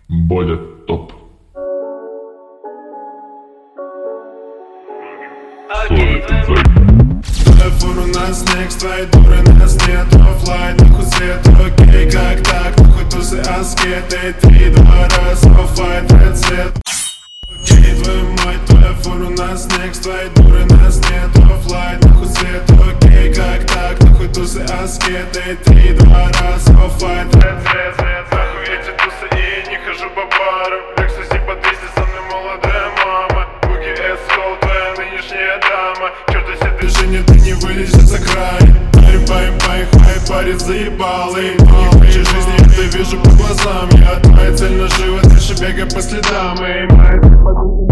Боля топ. Телефон у нас next, твои дуры нас нет. Оффлайн, нахуй свет, окей, как так? Нахуй тусы аскеты, 3-2 раз, оффлайн, цвет. Окей, твою мать, телефон у нас next, твои дуры нас нет. Оффлайн, нахуй свет, окей, как так? Нахуй тусы аскеты, 3-2 раз, оффлайн, цвет. Нахуй эти тусы и не хожу по барам. Лексуси по 200, со мной молодая мама. Буги эскол, твоя нынешняя дама. Черт, если движение, ты не вылезешь за край. Парень, хай, парень заебалый. Ты не хочешь жизни, я это вижу по глазам. Я твоя цель нажива, дальше бегай по следам. Эй,